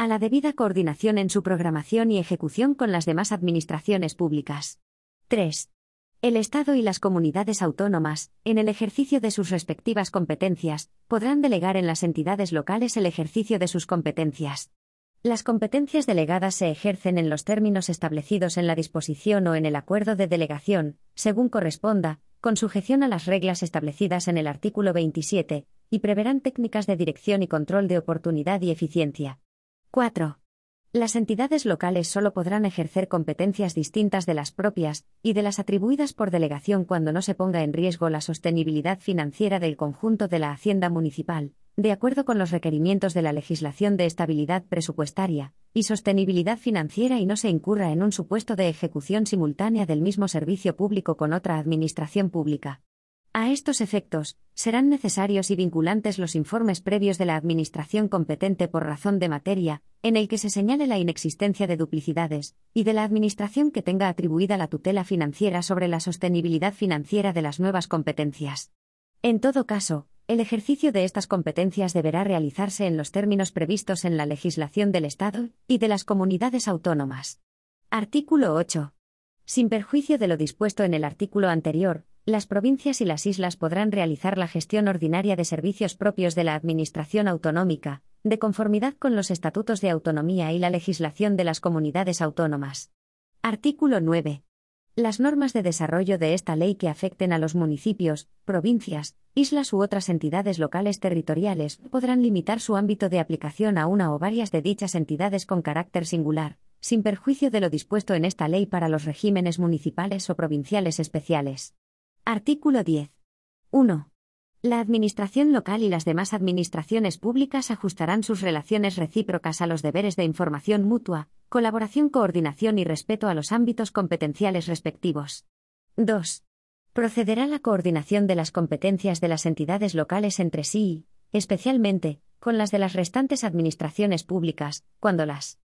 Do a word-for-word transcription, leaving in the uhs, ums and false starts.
A la debida coordinación en su programación y ejecución con las demás administraciones públicas. tres. El Estado y las comunidades autónomas, en el ejercicio de sus respectivas competencias, podrán delegar en las entidades locales el ejercicio de sus competencias. Las competencias delegadas se ejercen en los términos establecidos en la disposición o en el acuerdo de delegación, según corresponda, con sujeción a las reglas establecidas en el artículo veintisiete, y preverán técnicas de dirección y control de oportunidad y eficiencia. cuatro. Las entidades locales solo podrán ejercer competencias distintas de las propias y de las atribuidas por delegación cuando no se ponga en riesgo la sostenibilidad financiera del conjunto de la hacienda municipal, de acuerdo con los requerimientos de la legislación de estabilidad presupuestaria y sostenibilidad financiera y no se incurra en un supuesto de ejecución simultánea del mismo servicio público con otra administración pública. A estos efectos, serán necesarios y vinculantes los informes previos de la administración competente por razón de materia, en el que se señale la inexistencia de duplicidades, y de la administración que tenga atribuida la tutela financiera sobre la sostenibilidad financiera de las nuevas competencias. En todo caso, el ejercicio de estas competencias deberá realizarse en los términos previstos en la legislación del Estado y de las comunidades autónomas. Artículo ocho. Sin perjuicio de lo dispuesto en el artículo anterior, las provincias y las islas podrán realizar la gestión ordinaria de servicios propios de la Administración autonómica, de conformidad con los estatutos de autonomía y la legislación de las comunidades autónomas. Artículo nueve. Las normas de desarrollo de esta ley que afecten a los municipios, provincias, islas u otras entidades locales territoriales podrán limitar su ámbito de aplicación a una o varias de dichas entidades con carácter singular, sin perjuicio de lo dispuesto en esta ley para los regímenes municipales o provinciales especiales. Artículo diez. uno. La Administración local y las demás administraciones públicas ajustarán sus relaciones recíprocas a los deberes de información mutua, colaboración, coordinación y respeto a los ámbitos competenciales respectivos. dos. Procederá la coordinación de las competencias de las entidades locales entre sí y, especialmente, con las de las restantes administraciones públicas, cuando las